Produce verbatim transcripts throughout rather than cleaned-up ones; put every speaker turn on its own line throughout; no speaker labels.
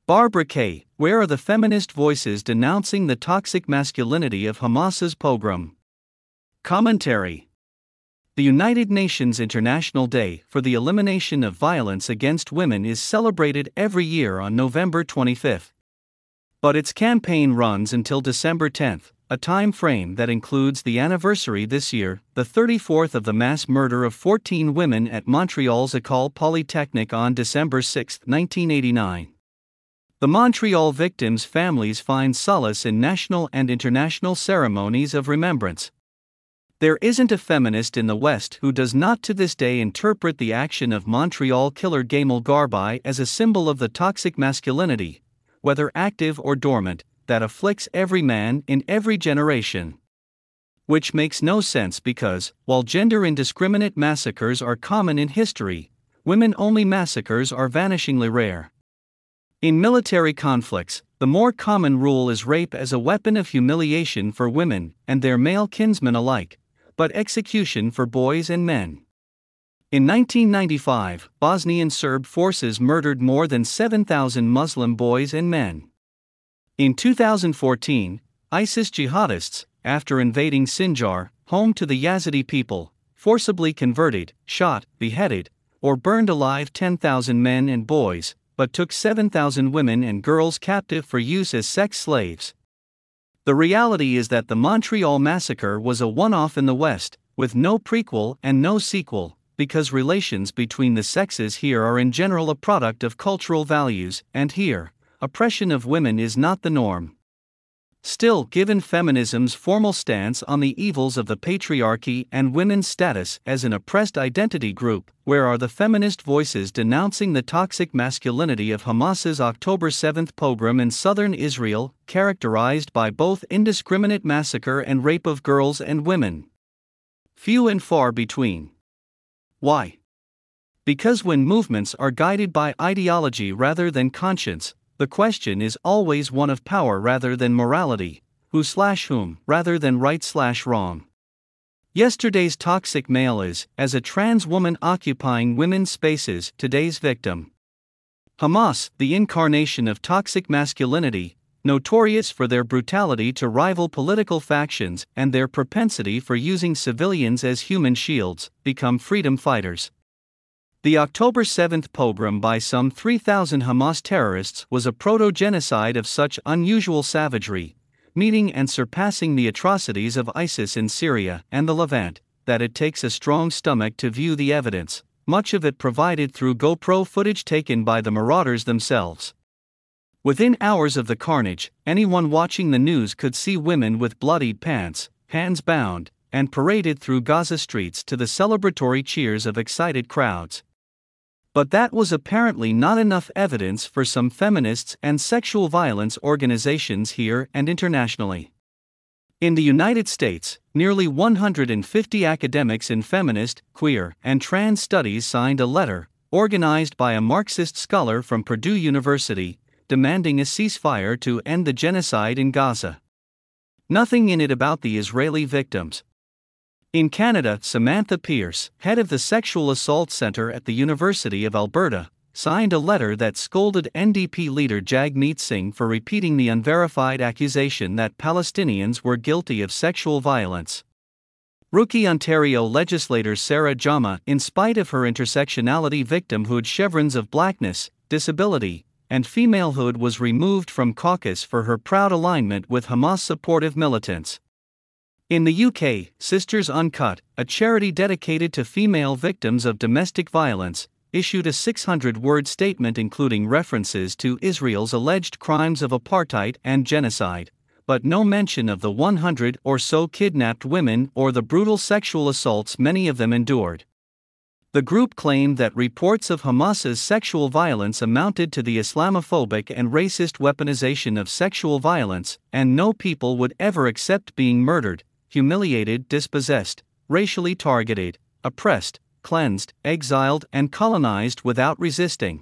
Barbara K., where are the feminist voices denouncing the toxic masculinity of Hamas's pogrom? Commentary. The United Nations International Day for the Elimination of Violence Against Women is celebrated every year on November twenty-fifth. But its campaign runs until December tenth, a time frame that includes the anniversary this year, the thirty-fourth of the mass murder of fourteen women at Montreal's École Polytechnique on December sixth, nineteen eighty-nine. The Montreal victims' families find solace in national and international ceremonies of remembrance. There isn't a feminist in the West who does not to this day interpret the action of Montreal killer Gamal Garbi as a symbol of the toxic masculinity, whether active or dormant, that afflicts every man in every generation. Which makes no sense because, while gender-indiscriminate massacres are common in history, women-only massacres are vanishingly rare. In military conflicts, the more common rule is rape as a weapon of humiliation for women and their male kinsmen alike, but execution for boys and men. In nineteen ninety-five, Bosnian Serb forces murdered more than seven thousand Muslim boys and men. In two thousand fourteen, ISIS jihadists, after invading Sinjar, home to the Yazidi people, forcibly converted, shot, beheaded, or burned alive ten thousand men and boys, but took seven thousand women and girls captive for use as sex slaves. The reality is that the Montreal massacre was a one-off in the West, with no prequel and no sequel, because relations between the sexes here are in general a product of cultural values, and here, oppression of women is not the norm. Still, given feminism's formal stance on the evils of the patriarchy and women's status as an oppressed identity group, where are the feminist voices denouncing the toxic masculinity of Hamas's October seventh pogrom in southern Israel, characterized by both indiscriminate massacre and rape of girls and women? Few and far between. Why? Because when movements are guided by ideology rather than conscience, the question is always one of power rather than morality, who slash whom rather than right slash wrong. Yesterday's toxic male is, as a trans woman occupying women's spaces, today's victim. Hamas, the incarnation of toxic masculinity, notorious for their brutality to rival political factions and their propensity for using civilians as human shields, become freedom fighters. The October seventh pogrom by some three thousand Hamas terrorists was a proto-genocide of such unusual savagery, meeting and surpassing the atrocities of ISIS in Syria and the Levant, that it takes a strong stomach to view the evidence, much of it provided through GoPro footage taken by the marauders themselves. Within hours of the carnage, anyone watching the news could see women with bloodied pants, hands bound, and paraded through Gaza streets to the celebratory cheers of excited crowds. But that was apparently not enough evidence for some feminists and sexual violence organizations here and internationally. In the United States, nearly one hundred fifty academics in feminist, queer, and trans studies signed a letter, organized by a Marxist scholar from Purdue University, demanding a ceasefire to end the genocide in Gaza. Nothing in it about the Israeli victims. In Canada, Samantha Pierce, head of the Sexual Assault Center at the University of Alberta, signed a letter that scolded N D P leader Jagmeet Singh for repeating the unverified accusation that Palestinians were guilty of sexual violence. Rookie Ontario legislator Sarah Jama, in spite of her intersectionality victimhood chevrons of blackness, disability, and femalehood, was removed from caucus for her proud alignment with Hamas-supportive militants. In the U K, Sisters Uncut, a charity dedicated to female victims of domestic violence, issued a six hundred word statement including references to Israel's alleged crimes of apartheid and genocide, but no mention of the one hundred or so kidnapped women or the brutal sexual assaults many of them endured. The group claimed that reports of Hamas's sexual violence amounted to the Islamophobic and racist weaponization of sexual violence, and no people would ever accept being murdered, humiliated, dispossessed, racially targeted, oppressed, cleansed, exiled, and colonized without resisting.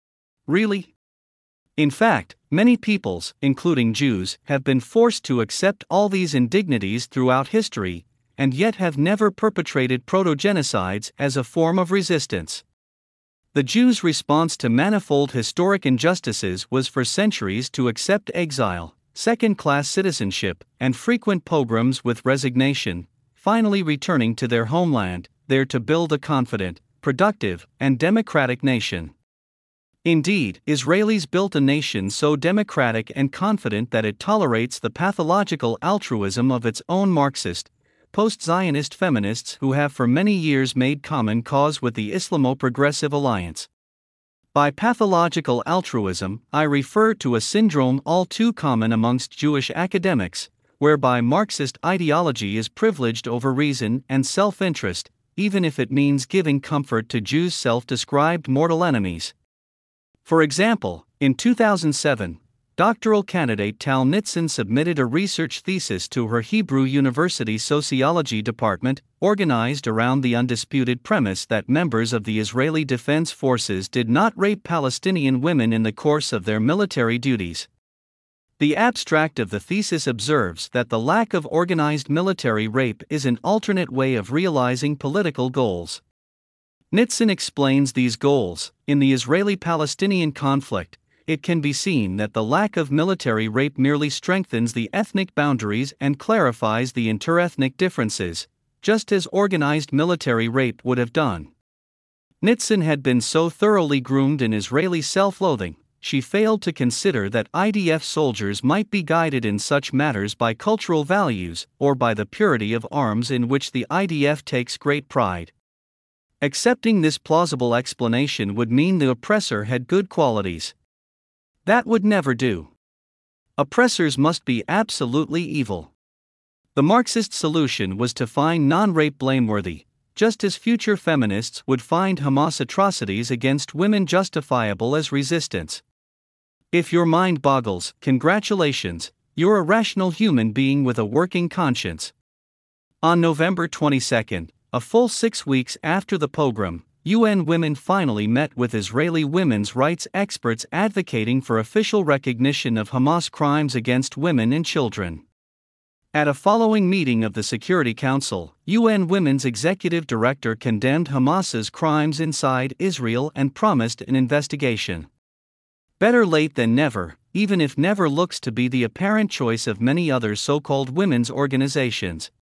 Really? In fact, many peoples, including Jews, have been forced to accept all these indignities throughout history, and yet have never perpetrated proto-genocides as a form of resistance. The Jews' response to manifold historic injustices was for centuries to accept exile, second-class citizenship, and frequent pogroms with resignation, finally returning to their homeland, there to build a confident, productive, and democratic nation. Indeed, Israelis built a nation so democratic and confident that it tolerates the pathological altruism of its own Marxist, post-Zionist feminists who have for many years made common cause with the Islamo-Progressive Alliance. By pathological altruism, I refer to a syndrome all too common amongst Jewish academics, whereby Marxist ideology is privileged over reason and self-interest, even if it means giving comfort to Jews' self-described mortal enemies. For example, in two thousand seven, doctoral candidate Tal Nitzan submitted a research thesis to her Hebrew University Sociology Department, organized around the undisputed premise that members of the Israeli Defense Forces did not rape Palestinian women in the course of their military duties. The abstract of the thesis observes that the lack of organized military rape is an alternate way of realizing political goals. Nitzan explains these goals. In the Israeli-Palestinian conflict, it can be seen that the lack of military rape merely strengthens the ethnic boundaries and clarifies the interethnic differences, just as organized military rape would have done. Nitzan had been so thoroughly groomed in Israeli self-loathing, she failed to consider that I D F soldiers might be guided in such matters by cultural values or by the purity of arms in which the I D F takes great pride. Accepting this plausible explanation would mean the oppressor had good qualities. That would never do. Oppressors must be absolutely evil. The Marxist solution was to find non-rape blameworthy, just as future feminists would find Hamas atrocities against women justifiable as resistance. If your mind boggles, congratulations, you're a rational human being with a working conscience. On November twenty-second, a full six weeks after the pogrom, U N Women finally met with Israeli women's rights experts advocating for official recognition of Hamas crimes against women and children. At a following meeting of the Security Council, U N Women's executive director condemned Hamas's crimes inside Israel and promised an investigation. Better late than never, even if never looks to be the apparent choice of many other so-called women's organizations.